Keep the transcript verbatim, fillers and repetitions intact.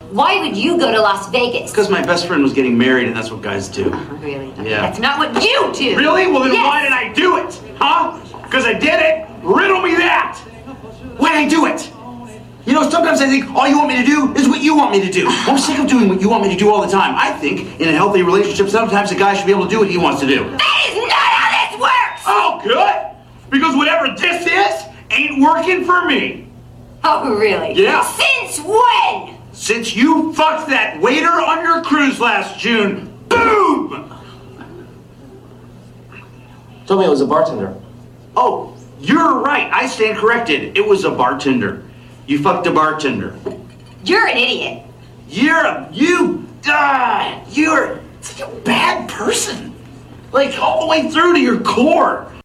Why would you go to Las Vegas? Because my best friend was getting married, and that's what guys do. Uh, really? Yeah. That's not what you do. Really? Well, then yes. why did I do it? Huh? Because I did it? Riddle me that! Why did I do it? You know, sometimes I think all you want me to do is what you want me to do. I'm sick of doing what you want me to do all the time. I think in a healthy relationship, sometimes a guy should be able to do what he wants to do. That is not how this works! Oh, good. Because whatever this is ain't working for me. Oh, really? Yeah. Since when? Since you fucked that waiter on your cruise last June. Boom! Told me it was a bartender. Oh, you're right. I stand corrected. It was a bartender. You fucked a bartender. You're an idiot. You're a, you, ah, you're such a bad person. Like, all the way through to your core.